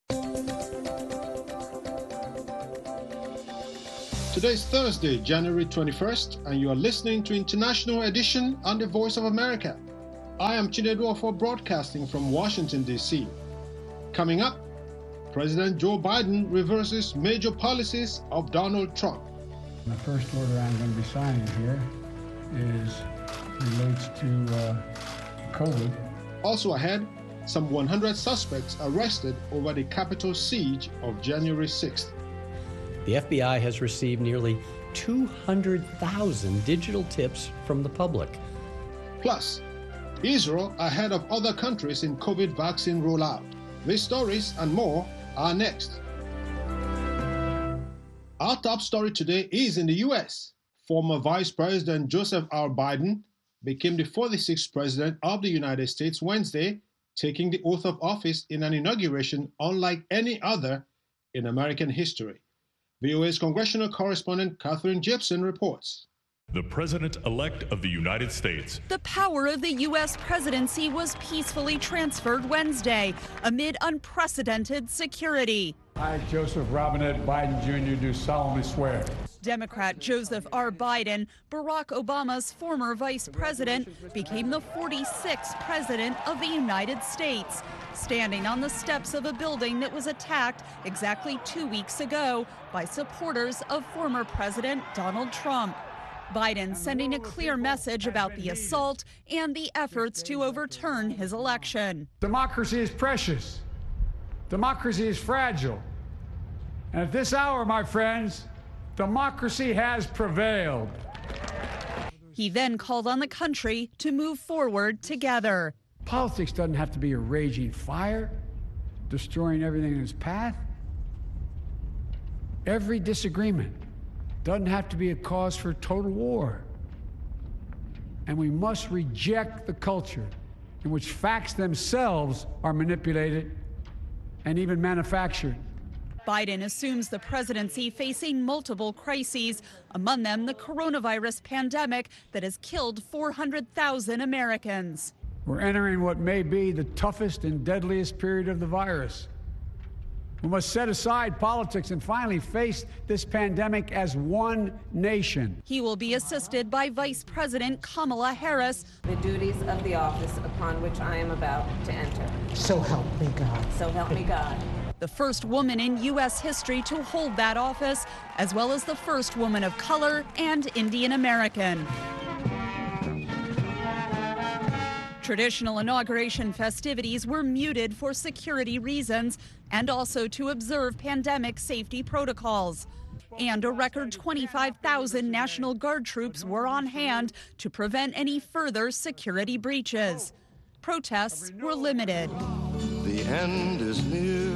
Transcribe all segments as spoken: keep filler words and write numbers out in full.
Today is Thursday, January twenty-first, and you are listening to International Edition on the Voice of America. I am Chinedu Ofo, broadcasting from Washington, D C. Coming up, President Joe Biden reverses major policies of Donald Trump. The first order I'm going to be signing here is relates to uh, COVID. Also ahead, some one hundred suspects arrested over the Capitol siege of January sixth. The F B I has received nearly two hundred thousand digital tips from the public. Plus, Israel ahead of other countries in COVID vaccine rollout. These stories and more are next. Our top story today is in the U S. Former Vice President Joseph R. Biden became the forty-sixth President of the United States Wednesday, taking the oath of office in an inauguration unlike any other in American history. V O A's congressional correspondent Katherine Gibson reports. The President-elect of the United States. The power of the U S presidency was peacefully transferred Wednesday amid unprecedented security. I, Joseph Robinette Biden Junior, do solemnly swear. Democrat Joseph R. Biden, Barack Obama's former vice president, became the forty-sixth president of the United States, standing on the steps of a building that was attacked exactly two weeks ago by supporters of former President Donald Trump. Biden sending a clear message about the assault and the efforts to overturn his election. Democracy is precious. Democracy is fragile. And at this hour, my friends, democracy has prevailed. He then called on the country to move forward together. Politics doesn't have to be a raging fire, destroying everything in its path. Every disagreement doesn't have to be a cause for total war. And we must reject the culture in which facts themselves are manipulated and even manufactured. Biden assumes the presidency facing multiple crises, among them the coronavirus pandemic that has killed four hundred thousand Americans. We're entering what may be the toughest and deadliest period of the virus. We must set aside politics and finally face this pandemic as one nation. He will be assisted by Vice President Kamala Harris. The duties of the office upon which I am about to enter. So help me God. So help me God. The first woman in U S history to hold that office, as well as the first woman of color and Indian American. Traditional inauguration festivities were muted for security reasons and also to observe pandemic safety protocols. And a record twenty-five thousand National Guard troops were on hand to prevent any further security breaches. Protests were limited. The end is near.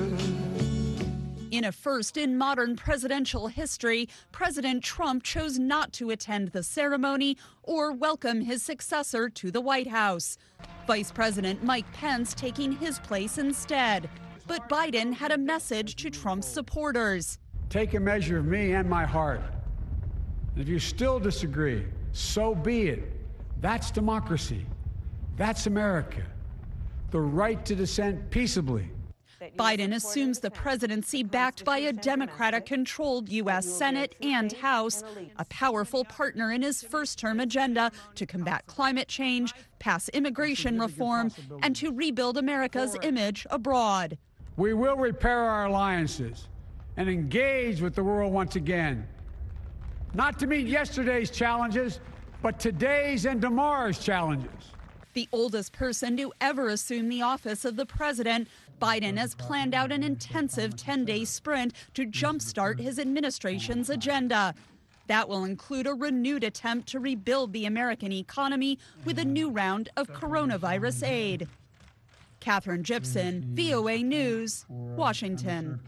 In a first in modern presidential history, President Trump chose not to attend the ceremony or welcome his successor to the White House. Vice President Mike Pence taking his place instead. But Biden had a message to Trump's supporters. Take a measure of me and my heart. And if you still disagree, so be it. That's democracy. That's America. The right to dissent peaceably. Biden assumes the presidency backed by a Democratic-controlled U S Senate and House, a powerful partner in his first-term agenda to combat climate change, pass immigration reform, and to rebuild America's image abroad. We will repair our alliances and engage with the world once again, not to meet yesterday's challenges, but today's and tomorrow's challenges. The oldest person to ever assume the office of the president, Biden has planned out an intensive ten-day sprint to jumpstart his administration's agenda. That will include a renewed attempt to rebuild the American economy with a new round of coronavirus aid. Katherine Gibson, V O A News, Washington.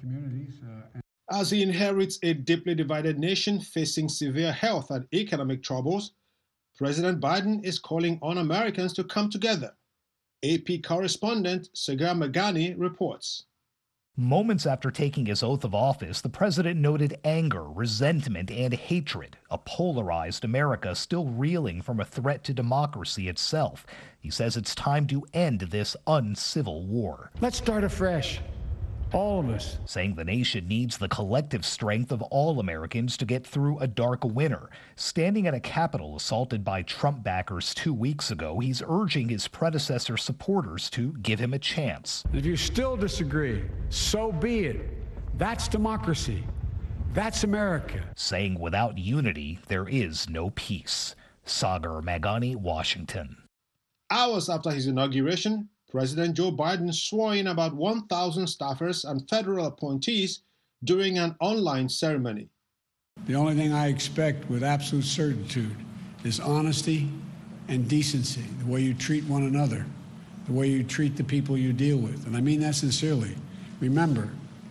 As he inherits a deeply divided nation facing severe health and economic troubles, President Biden is calling on Americans to come together. A P correspondent Sagar Meghani reports. Moments after taking his oath of office, the president noted anger, resentment, and hatred, a polarized America still reeling from a threat to democracy itself. He says it's time to end this uncivil war. Let's start afresh. All of us. Saying the nation needs the collective strength of all Americans to get through a dark winter. Standing at a Capitol assaulted by Trump backers two weeks ago, he's urging his predecessor supporters to give him a chance. If you still disagree, so be it. That's democracy. That's America. Saying without unity, there is no peace. Sagar Meghani, Washington. Hours after his inauguration, President Joe Biden swore in about one thousand staffers and federal appointees during an online ceremony. The only thing I expect with absolute certitude is honesty and decency, the way you treat one another, the way you treat the people you deal with. And I mean that sincerely. Remember,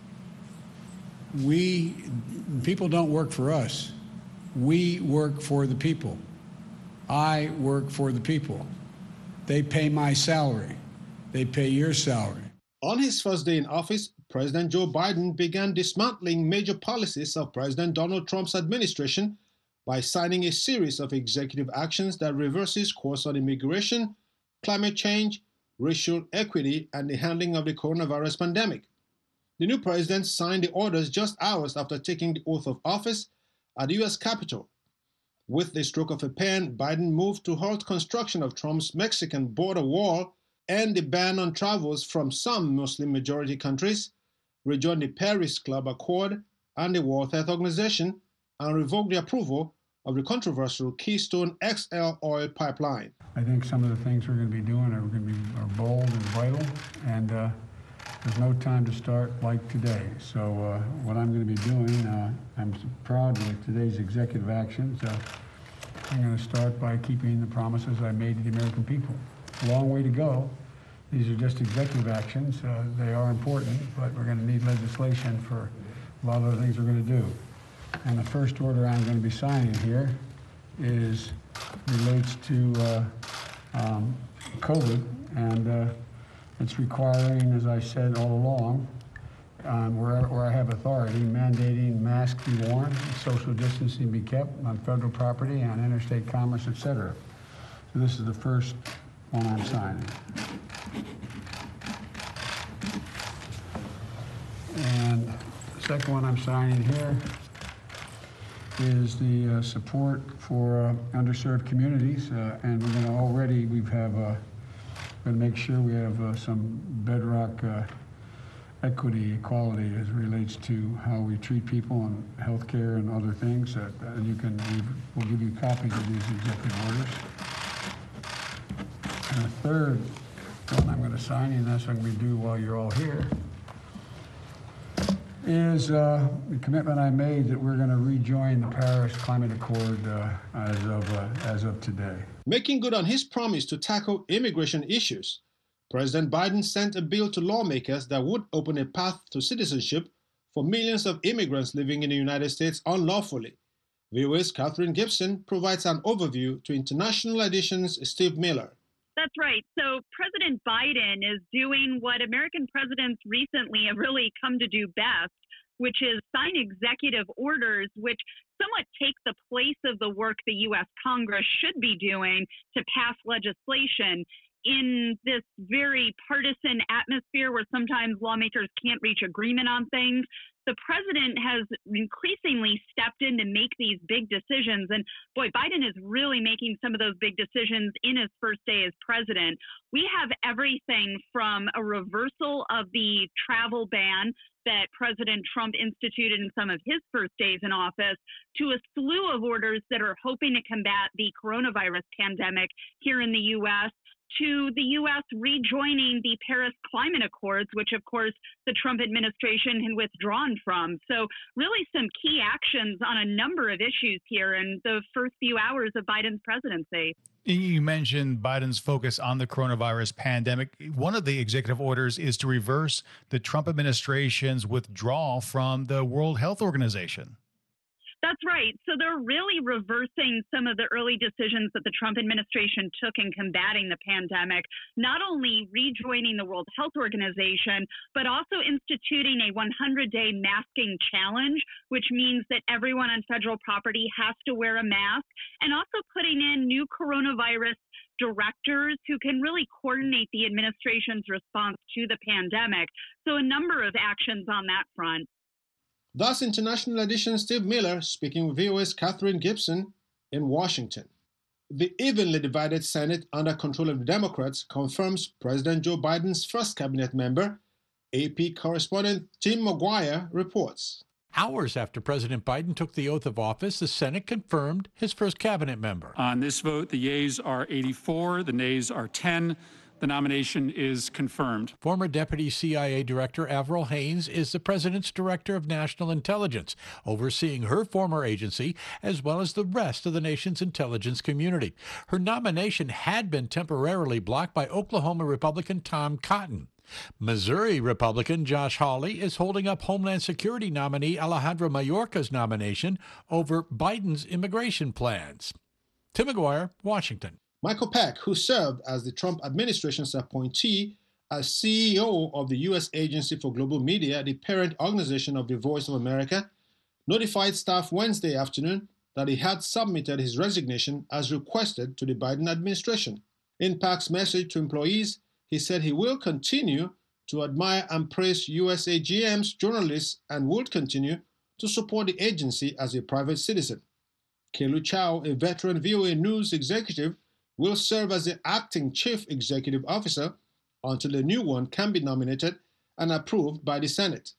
we, people don't work for us. We work for the people. I work for the people. They pay my salary. They pay your salary. On his first day in office, President Joe Biden began dismantling major policies of President Donald Trump's administration by signing a series of executive actions that reverses course on immigration, climate change, racial equity, and the handling of the coronavirus pandemic. The new president signed the orders just hours after taking the oath of office at the U S Capitol. With the stroke of a pen, Biden moved to halt construction of Trump's Mexican border wall and the ban on travels from some Muslim-majority countries, rejoin the Paris Club Accord and the World Health Organization, and revoke the approval of the controversial Keystone X L oil pipeline. I think some of the things we're going to be doing are going to be are bold and vital, and uh, there's no time to start like today. So uh, what I'm going to be doing, uh, I'm proud with today's executive actions. Uh, I'm going to start by keeping the promises I made to the American people. A long way to go. These are just executive actions. Uh, they are important, but we're going to need legislation for a lot of the things we're going to do. And the first order I'm going to be signing here is relates to uh, um, COVID, and uh, it's requiring, as I said all along, um, where, where I have authority, mandating masks be worn, social distancing be kept on federal property, on interstate commerce, et cetera. So this is the first one I'm signing. And the second one I'm signing here is the uh, support for uh, underserved communities, uh, and we're going to already we have uh, going to make sure we have uh, some bedrock uh, equity, equality as it relates to how we treat people in healthcare and other things. Uh, and you can we'll give you copies of these executive orders. And the third one I'm going to sign, and that's what I'm going to do while you're all here, is uh, the commitment I made that we're going to rejoin the Paris Climate Accord uh, as of uh, as of today. Making good on his promise to tackle immigration issues, President Biden sent a bill to lawmakers that would open a path to citizenship for millions of immigrants living in the United States unlawfully. V O A's Catherine Gibson provides an overview to International Edition's Steve Miller. That's right. So President Biden is doing what American presidents recently have really come to do best, which is sign executive orders which somewhat take the place of the work the U S Congress should be doing to pass legislation in this very partisan atmosphere where sometimes lawmakers can't reach agreement on things. The president has increasingly stepped in to make these big decisions. And boy, Biden is really making some of those big decisions in his first day as president. We have everything from a reversal of the travel ban that President Trump instituted in some of his first days in office to a slew of orders that are hoping to combat the coronavirus pandemic here in the U S, to the U S rejoining the Paris Climate Accords, which, of course, the Trump administration had withdrawn from. So really some key actions on a number of issues here in the first few hours of Biden's presidency. You mentioned Biden's focus on the coronavirus pandemic. One of the executive orders is to reverse the Trump administration's withdrawal from the World Health Organization. That's right. So they're really reversing some of the early decisions that the Trump administration took in combating the pandemic, not only rejoining the World Health Organization, but also instituting a hundred day masking challenge, which means that everyone on federal property has to wear a mask, and also putting in new coronavirus directors who can really coordinate the administration's response to the pandemic. So a number of actions on that front. Thus, International Edition Steve Miller speaking with V O A's Catherine Gibson in Washington. The evenly divided Senate under control of the Democrats confirms President Joe Biden's first cabinet member. A P correspondent Tim McGuire reports. Hours after President Biden took the oath of office, the Senate confirmed his first cabinet member. On this vote, the yeas are eighty-four, the nays are ten. The nomination is confirmed. Former Deputy C I A Director Avril Haines is the President's Director of National Intelligence, overseeing her former agency as well as the rest of the nation's intelligence community. Her nomination had been temporarily blocked by Oklahoma Republican Tom Cotton. Missouri Republican Josh Hawley is holding up Homeland Security nominee Alejandro Mayorkas' nomination over Biden's immigration plans. Tim McGuire, Washington. Michael Peck, who served as the Trump administration's appointee as C E O of the U S Agency for Global Media, the parent organization of the Voice of America, notified staff Wednesday afternoon that he had submitted his resignation as requested to the Biden administration. In Peck's message to employees, he said he will continue to admire and praise U S A G M's journalists and would continue to support the agency as a private citizen. Kelu Chao, a veteran V O A News executive, will serve as the acting chief executive officer until a new one can be nominated and approved by the Senate.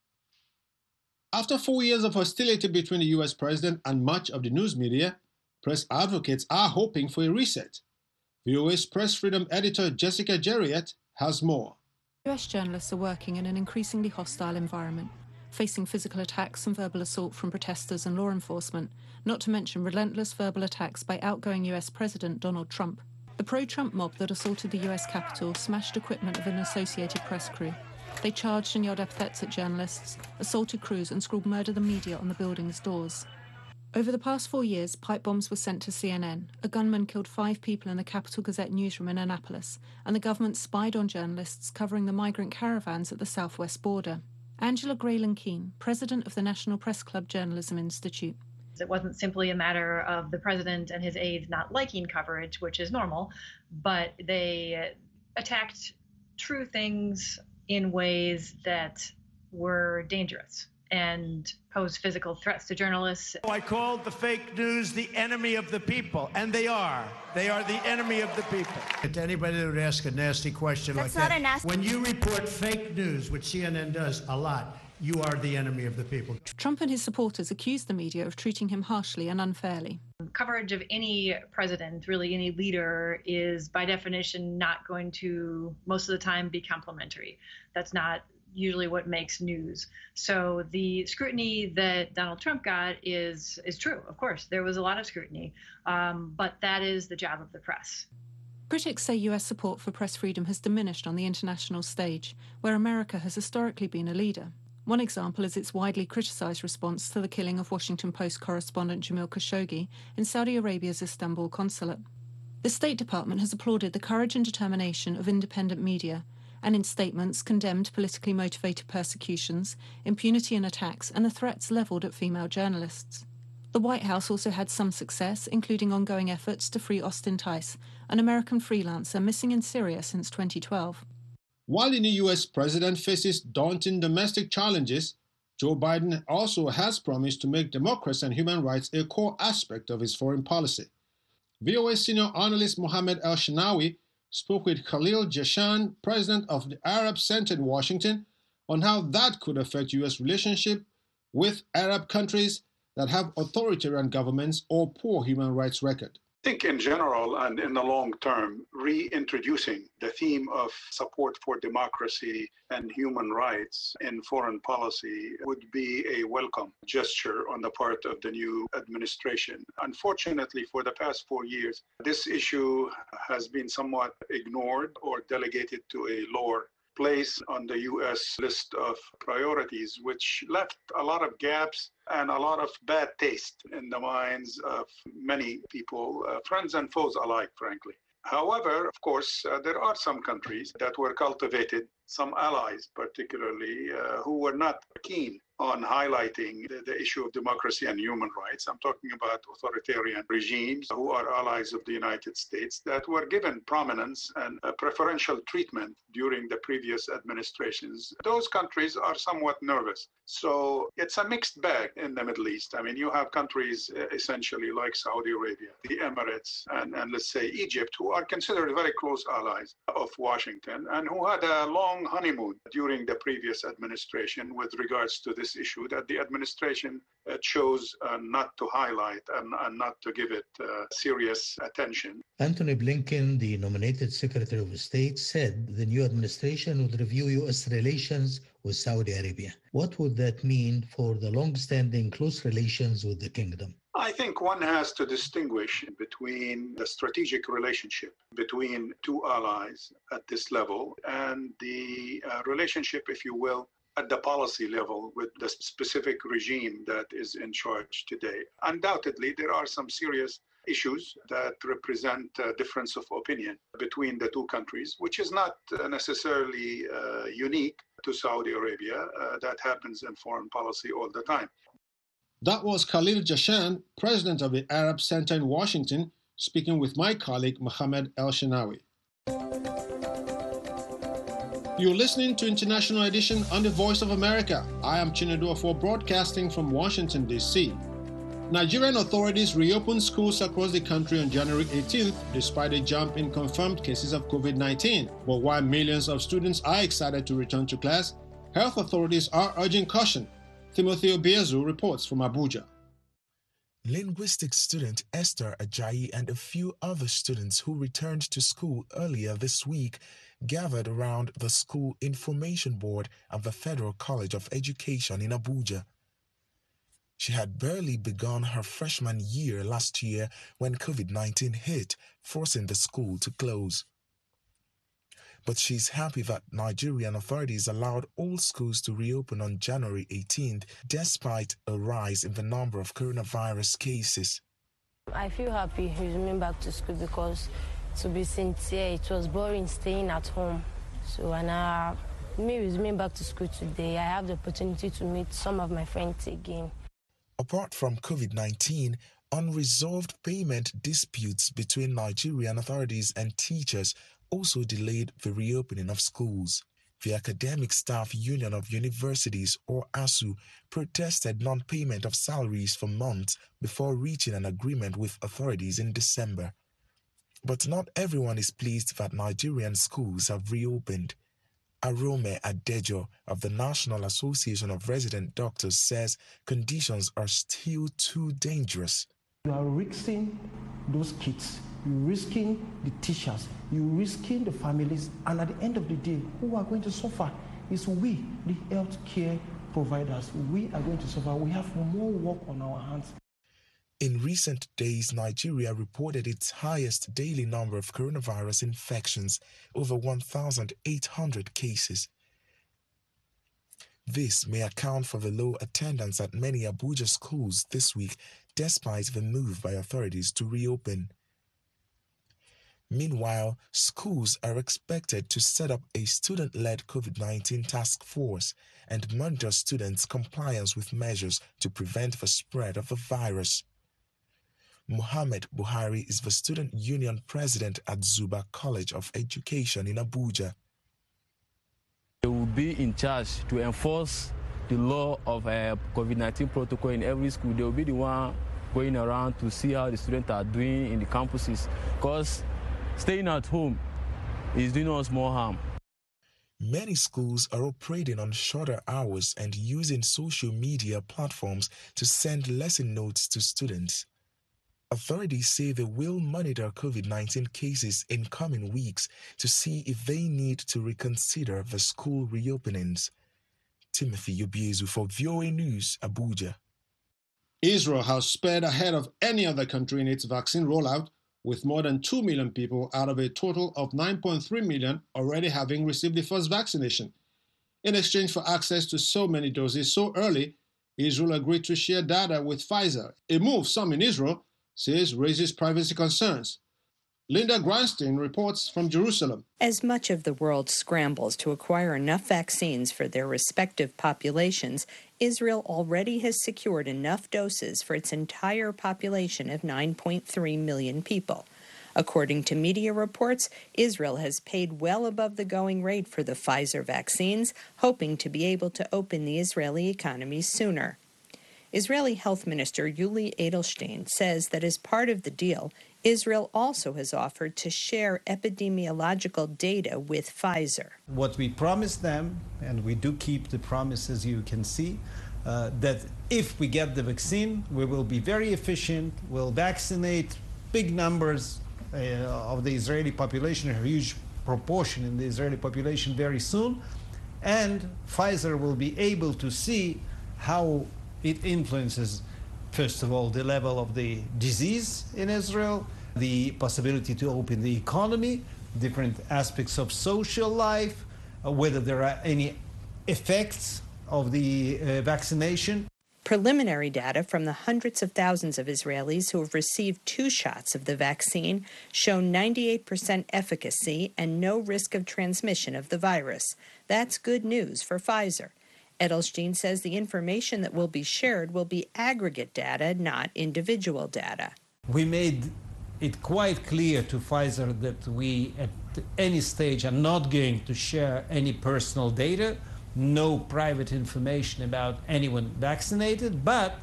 After four years of hostility between the U S president and much of the news media, press advocates are hoping for a reset. V O A's press freedom editor Jessica Jerriett has more. U S journalists are working in an increasingly hostile environment, facing physical attacks and verbal assault from protesters and law enforcement, not to mention relentless verbal attacks by outgoing U S President Donald Trump. The pro-Trump mob that assaulted the U S Capitol smashed equipment of an Associated Press crew. They charged and yelled epithets at journalists, assaulted crews and scrawled "Murder the Media" on the building's doors. Over the past four years, pipe bombs were sent to C N N. A gunman killed five people in the Capital Gazette newsroom in Annapolis, and the government spied on journalists covering the migrant caravans at the southwest border. Angela Grayling-Keane, president of the National Press Club Journalism Institute. It wasn't simply a matter of the president and his aides not liking coverage, which is normal, but they attacked true things in ways that were dangerous and posed physical threats to journalists. I called the fake news the enemy of the people, and they are. They are the enemy of the people. To anybody that would ask a nasty question That's like not that, a nasty- when you report fake news, which C N N does a lot, you are the enemy of the people. Trump and his supporters accused the media of treating him harshly and unfairly. Coverage of any president, really any leader, is by definition not going to, most of the time, be complimentary. That's not usually what makes news. So the scrutiny that Donald Trump got is is true. Of course, there was a lot of scrutiny, um, but that is the job of the press. Critics say U S support for press freedom has diminished on the international stage, where America has historically been a leader. One example is its widely criticised response to the killing of Washington Post correspondent Jamil Khashoggi in Saudi Arabia's Istanbul consulate. The State Department has applauded the courage and determination of independent media, and in statements condemned politically motivated persecutions, impunity in attacks, and the threats levelled at female journalists. The White House also had some success, including ongoing efforts to free Austin Tice, an American freelancer missing in Syria since twenty twelve. While the new U S president faces daunting domestic challenges, Joe Biden also has promised to make democracy and human rights a core aspect of his foreign policy. V O A senior analyst Mohammed El-Shinawi spoke with Khalil Jashan, president of the Arab Center in Washington, on how that could affect U S relationship with Arab countries that have authoritarian governments or poor human rights record. I think in general and in the long term, reintroducing the theme of support for democracy and human rights in foreign policy would be a welcome gesture on the part of the new administration. Unfortunately, for the past four years, this issue has been somewhat ignored or delegated to a lower place on the U S list of priorities, which left a lot of gaps and a lot of bad taste in the minds of many people, uh, friends and foes alike, frankly. However, of course, uh, there are some countries that were cultivated, some allies particularly, uh, who were not keen on highlighting the, the issue of democracy and human rights. I'm talking about authoritarian regimes who are allies of the United States that were given prominence and uh, preferential treatment during the previous administrations. Those countries are somewhat nervous. So it's a mixed bag in the Middle East. I mean, you have countries uh, essentially like Saudi Arabia, the Emirates, and, and let's say Egypt, who are considered very close allies of Washington and who had a long honeymoon during the previous administration with regards to this issue that the administration uh, chose uh, not to highlight and, and not to give it uh, serious attention. Antony Blinken, the nominated Secretary of State, said the new administration would review U S relations with Saudi Arabia. What would that mean for the long-standing close relations with the kingdom? I think one has to distinguish between the strategic relationship between two allies at this level and the uh, relationship, if you will, at the policy level with the specific regime that is in charge today. Undoubtedly, there are some serious issues that represent a difference of opinion between the two countries, which is not uh, necessarily uh, unique to Saudi Arabia. Uh, that happens in foreign policy all the time. That was Khalil Jashan, president of the Arab Center in Washington, speaking with my colleague Mohammed El-Shanawi. You're listening to International Edition on the Voice of America. I am Chinedu Afo, broadcasting from Washington, D C Nigerian authorities reopened schools across the country on January eighteenth, despite a jump in confirmed cases of COVID nineteen. But while millions of students are excited to return to class, health authorities are urging caution. Timothy Obiezu reports from Abuja. Linguistics student Esther Ajayi and a few other students who returned to school earlier this week gathered around the school information board at the Federal College of Education in Abuja. She had barely begun her freshman year last year when COVID nineteen hit, forcing the school to close. But she's happy that Nigerian authorities allowed all schools to reopen on January eighteenth, despite a rise in the number of coronavirus cases. I feel happy resuming back to school because, to be sincere, it was boring staying at home. So, and uh, me resuming back to school today, I have the opportunity to meet some of my friends again. Apart from COVID nineteen, unresolved payment disputes between Nigerian authorities and teachers also delayed the reopening of schools. The Academic Staff Union of Universities, or ASU, protested non-payment of salaries for months before reaching an agreement with authorities in December. But not everyone is pleased that Nigerian schools have reopened. Arome Adejo of the National Association of Resident Doctors says conditions are still too dangerous. You are risking those kids, you're risking the teachers, you're risking the families, and at the end of the day, who are going to suffer is we, the health care providers. We are going to suffer. We have more work on our hands. In recent days, Nigeria reported its highest daily number of coronavirus infections, over one thousand eight hundred cases. This may account for the low attendance at many Abuja schools this week, despite the move by authorities to reopen. Meanwhile, schools are expected to set up a student-led COVID nineteen task force and monitor students' compliance with measures to prevent the spread of the virus. Mohammed Buhari is the student union president at Zuba College of Education in Abuja. They will be in charge to enforce the law of a COVID nineteen protocol in every school. They will be the one going around to see how the students are doing in the campuses, because staying at home is doing us more harm. Many schools are operating on shorter hours and using social media platforms to send lesson notes to students. Authorities say they will monitor COVID nineteen cases in coming weeks to see if they need to reconsider the school reopenings. Timothy Obiezu for V O A News, Abuja. Israel has sped ahead of any other country in its vaccine rollout, with more than two million people out of a total of nine point three million already having received the first vaccination. In exchange for access to so many doses so early, Israel agreed to share data with Pfizer, a move some in Israel says raises privacy concerns. Linda Grindstein reports from Jerusalem. As much of the world scrambles to acquire enough vaccines for their respective populations, Israel already has secured enough doses for its entire population of nine point three million people. According to media reports, Israel has paid well above the going rate for the Pfizer vaccines, hoping to be able to open the Israeli economy sooner. Israeli Health Minister Yuli Edelstein says that as part of the deal, Israel also has offered to share epidemiological data with Pfizer. What we promised them, and we do keep the promise, as you can see, uh, that if we get the vaccine, we will be very efficient, we'll vaccinate big numbers uh, of the Israeli population, a huge proportion in the Israeli population very soon, and Pfizer will be able to see how it influences, first of all, the level of the disease in Israel, the possibility to open the economy, different aspects of social life, uh, whether there are any effects of the uh, vaccination. Preliminary data from the hundreds of thousands of Israelis who have received two shots of the vaccine show ninety-eight percent efficacy and no risk of transmission of the virus. That's good news for Pfizer. Edelstein says the information that will be shared will be aggregate data, not individual data. We made it quite clear to Pfizer that we, at any stage, are not going to share any personal data, no private information about anyone vaccinated, but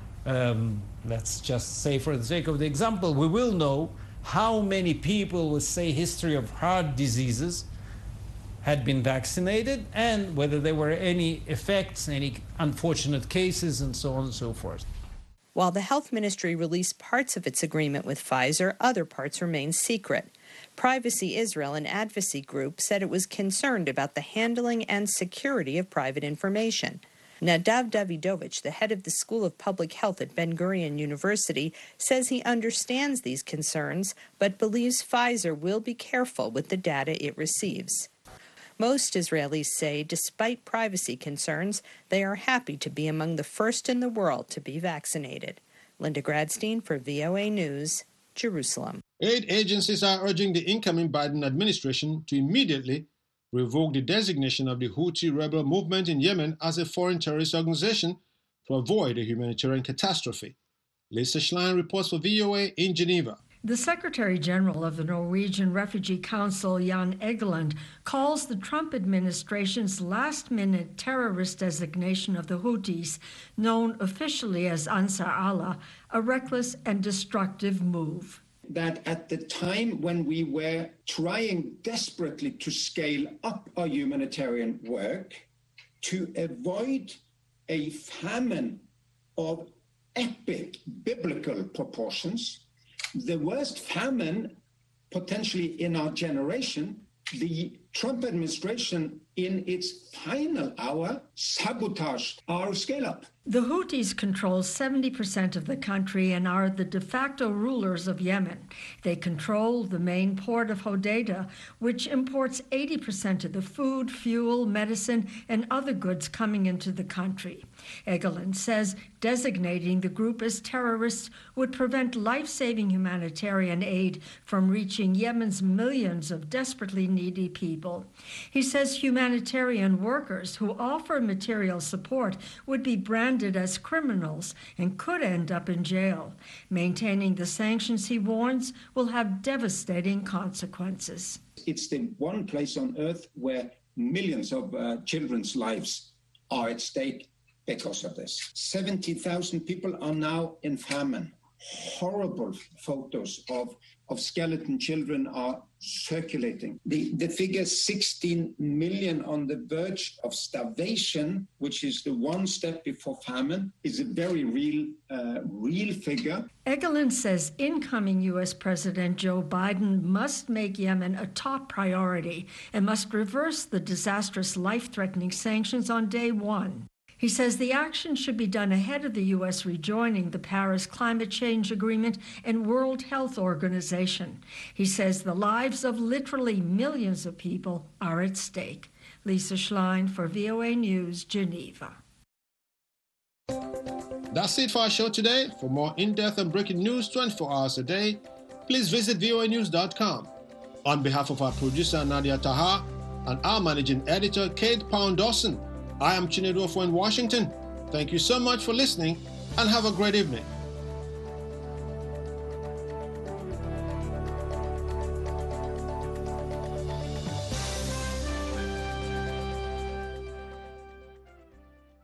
um, let's just say, for the sake of the example, we will know how many people with, say, history of heart diseases had been vaccinated, and whether there were any effects, any unfortunate cases, and so on and so forth. While the health ministry released parts of its agreement with Pfizer, other parts remain secret. Privacy Israel, an advocacy group, said it was concerned about the handling and security of private information. Nadav Davidovich, the head of the School of Public Health at Ben-Gurion University, says he understands these concerns, but believes Pfizer will be careful with the data it receives. Most Israelis say, despite privacy concerns, they are happy to be among the first in the world to be vaccinated. Linda Gradstein for V O A News, Jerusalem. Aid agencies are urging the incoming Biden administration to immediately revoke the designation of the Houthi rebel movement in Yemen as a foreign terrorist organization to avoid a humanitarian catastrophe. Lisa Schlein reports for V O A in Geneva. The Secretary General of the Norwegian Refugee Council, Jan Egeland, calls the Trump administration's last-minute terrorist designation of the Houthis, known officially as Ansar Allah, a reckless and destructive move. That at the time when we were trying desperately to scale up our humanitarian work to avoid a famine of epic biblical proportions, the worst famine potentially in our generation, the Trump administration in its final hour sabotaged our scale-up. The Houthis control seventy percent of the country and are the de facto rulers of Yemen. They control the main port of Hodeidah, which imports eighty percent of the food, fuel, medicine, and other goods coming into the country. Egeland says designating the group as terrorists would prevent life-saving humanitarian aid from reaching Yemen's millions of desperately needy people. He says humanitarian workers who offer material support would be branded as criminals and could end up in jail. Maintaining the sanctions, he warns, will have devastating consequences. It's the one place on earth where millions of uh, children's lives are at stake because of this. seventy thousand people are now in famine. Horrible photos of, of skeleton children are circulating. The, the figure sixteen million on the verge of starvation, which is the one step before famine, is a very real, uh, real figure. Egeland says incoming U S President Joe Biden must make Yemen a top priority and must reverse the disastrous life-threatening sanctions on day one. He says the action should be done ahead of the U S rejoining the Paris Climate Change Agreement and World Health Organization. He says the lives of literally millions of people are at stake. Lisa Schlein for V O A News, Geneva. That's it for our show today. For more in-depth and breaking news twenty-four hours a day, please visit V O A news dot com. On behalf of our producer, Nadia Taha, and our managing editor, Kate Pound-Dawson, I am Chinedu Ofo in Washington. Thank you so much for listening and have a great evening.